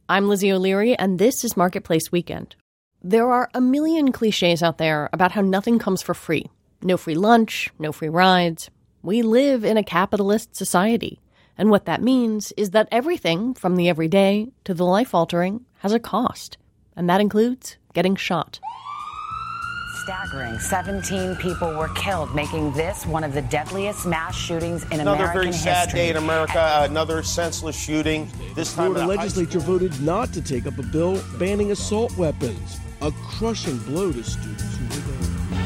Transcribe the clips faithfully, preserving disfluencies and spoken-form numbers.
I'm Lizzie O'Leary, and this is Marketplace Weekend. There are a million cliches out there about how nothing comes for free. No free lunch, no free rides. We live in a capitalist society. And what that means is that everything from the everyday to the life-altering has a cost. And that includes getting shot. Staggering. seventeen people were killed, making this one of the deadliest mass shootings in another American history. Another very sad day in America, uh, another senseless shooting. This time Florida legislature voted not to take up a bill banning assault weapons, a crushing blow to students who were there.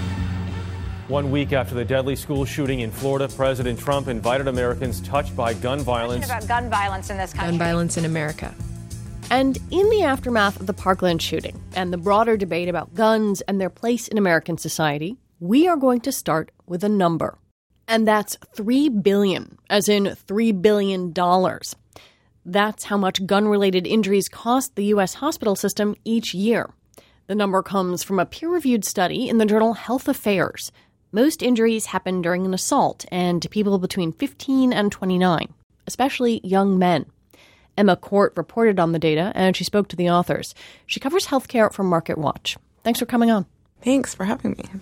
One week after the deadly school shooting in Florida, President Trump invited Americans touched by gun violence. About gun violence in this country. Gun violence in America. And in the aftermath of the Parkland shooting and the broader debate about guns and their place in American society, we are going to start with a number. And that's three billion dollars, as in three billion dollars. That's how much gun-related injuries cost the U S hospital system each year. The number comes from a peer-reviewed study in the journal Health Affairs. Most injuries happen during an assault and to people between fifteen and twenty-nine, especially young men. Emma Court reported on the data, and she spoke to the authors. She covers healthcare for MarketWatch. Thanks for coming on. Thanks for having me.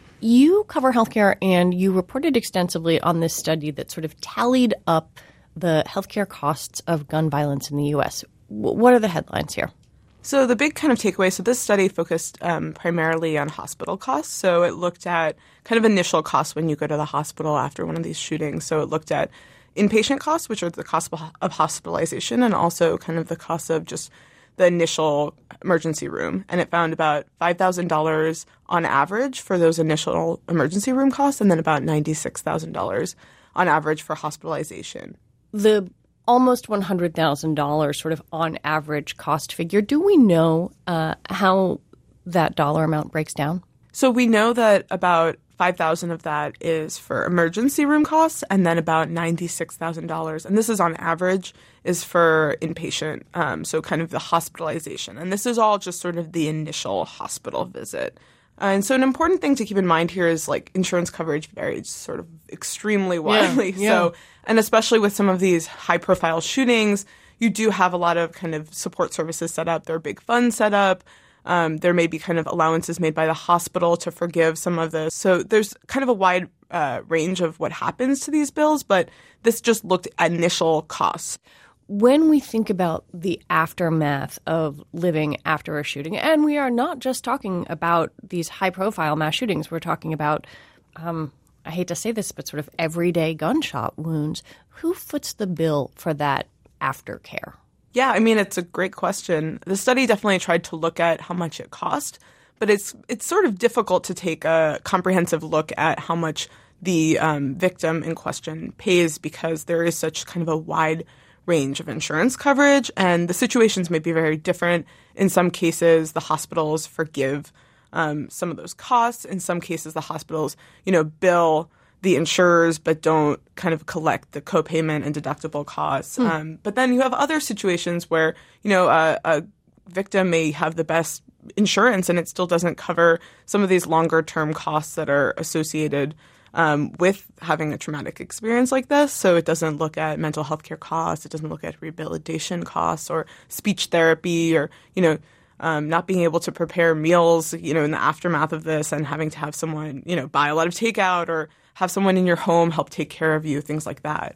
You cover healthcare, and you reported extensively on this study that sort of tallied up the healthcare costs of gun violence in the U S. W- what are the headlines here? So the big kind of takeaway, so this study focused um, primarily on hospital costs. So it looked at kind of initial costs when you go to the hospital after one of these shootings. So it looked at inpatient costs, which are the cost of hospitalization, and also kind of the cost of just the initial emergency room. And it found about five thousand dollars on average for those initial emergency room costs, and then about ninety-six thousand dollars on average for hospitalization. The almost one hundred thousand dollars sort of on average cost figure, do we know uh, how that dollar amount breaks down? So we know that about five thousand dollars of that is for emergency room costs, and then about ninety-six thousand dollars, and this is on average, is for inpatient, um, so kind of the hospitalization. And this is all just sort of the initial hospital visit. And so an important thing to keep in mind here is like insurance coverage varies sort of extremely widely. Yeah, yeah. So, and especially with some of these high-profile shootings, you do have a lot of kind of support services set up. There are big funds set up. Um, there may be kind of allowances made by the hospital to forgive some of this. So there's kind of a wide uh, range of what happens to these bills, but this just looked at initial costs. When we think about the aftermath of living after a shooting, and we are not just talking about these high-profile mass shootings, we're talking about, um, I hate to say this, but sort of everyday gunshot wounds. Who foots the bill for that aftercare? Yeah, I mean, it's a great question. The study definitely tried to look at how much it cost, but it's it's sort of difficult to take a comprehensive look at how much the um, victim in question pays because there is such kind of a wide range of insurance coverage, and the situations may be very different. In some cases, the hospitals forgive um, some of those costs. In some cases, the hospitals, you know, bill the insurers but don't kind of collect the copayment and deductible costs. Mm. Um, but then you have other situations where, you know, a, a victim may have the best insurance and it still doesn't cover some of these longer term costs that are associated um, with having a traumatic experience like this. So it doesn't look at mental health care costs. It doesn't look at rehabilitation costs or speech therapy or, you know, Um, not being able to prepare meals, you know, in the aftermath of this and having to have someone, you know, buy a lot of takeout or have someone in your home help take care of you, things like that.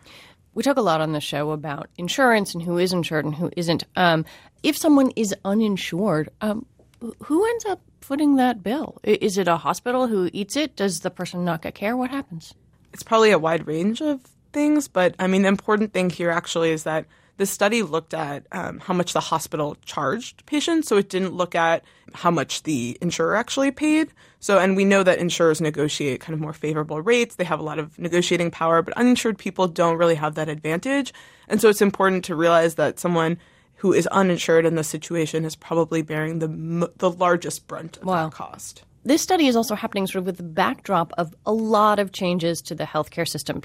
We talk a lot on the show about insurance and who is insured and who isn't. Um, if someone is uninsured, um, who ends up footing that bill? Is it a hospital who eats it? Does the person not get care? What happens? It's probably a wide range of things, but I mean, the important thing here actually is that the study looked at um, how much the hospital charged patients, so it didn't look at how much the insurer actually paid. So, and we know that insurers negotiate kind of more favorable rates. They have a lot of negotiating power, but uninsured people don't really have that advantage. And so it's important to realize that someone who is uninsured in this situation is probably bearing the the largest brunt of wow. that cost. This study is also happening sort of with the backdrop of a lot of changes to the healthcare system.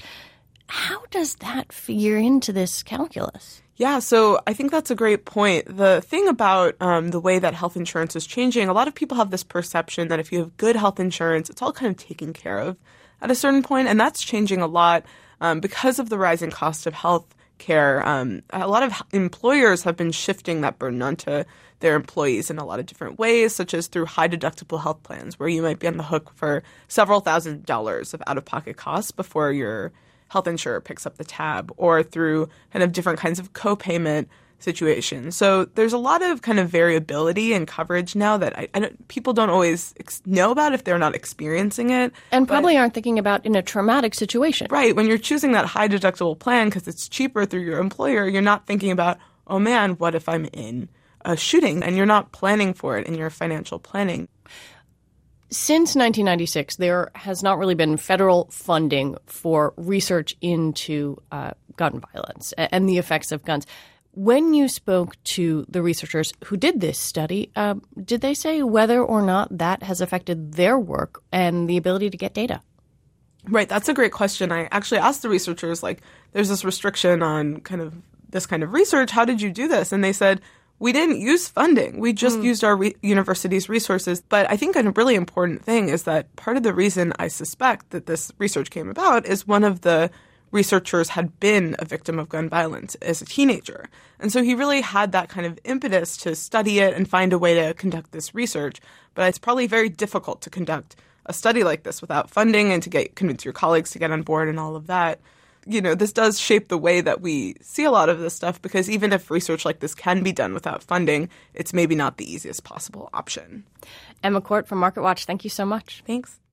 How does that figure into this calculus? Yeah, so I think that's a great point. The thing about um, the way that health insurance is changing, a lot of people have this perception that if you have good health insurance, it's all kind of taken care of at a certain point, and that's changing a lot um, because of the rising cost of health care. Um, a lot of employers have been shifting that burden onto their employees in a lot of different ways, such as through high deductible health plans, where you might be on the hook for several thousand dollars of out-of-pocket costs before your health insurer picks up the tab, or through kind of different kinds of co-payment situations. So there's a lot of kind of variability in coverage now that I, I don't, people don't always ex- know about if they're not experiencing it. And but, probably aren't thinking about in a traumatic situation. Right. When you're choosing that high deductible plan because it's cheaper through your employer, you're not thinking about, oh man, what if I'm in a shooting? And you're not planning for it in your financial planning. Since nineteen ninety-six, there has not really been federal funding for research into uh, gun violence and the effects of guns. When you spoke to the researchers who did this study, uh, did they say whether or not that has affected their work and the ability to get data? Right. That's a great question. I actually asked the researchers, like, there's this restriction on kind of this kind of research. How did you do this? And they said, we didn't use funding. We just mm. used our re- university's resources. But I think a really important thing is that part of the reason I suspect that this research came about is one of the researchers had been a victim of gun violence as a teenager. And so he really had that kind of impetus to study it and find a way to conduct this research. But it's probably very difficult to conduct a study like this without funding and to get convince your colleagues to get on board and all of that. You know, this does shape the way that we see a lot of this stuff, because even if research like this can be done without funding, it's maybe not the easiest possible option. Emma Court from MarketWatch, thank you so much. Thanks.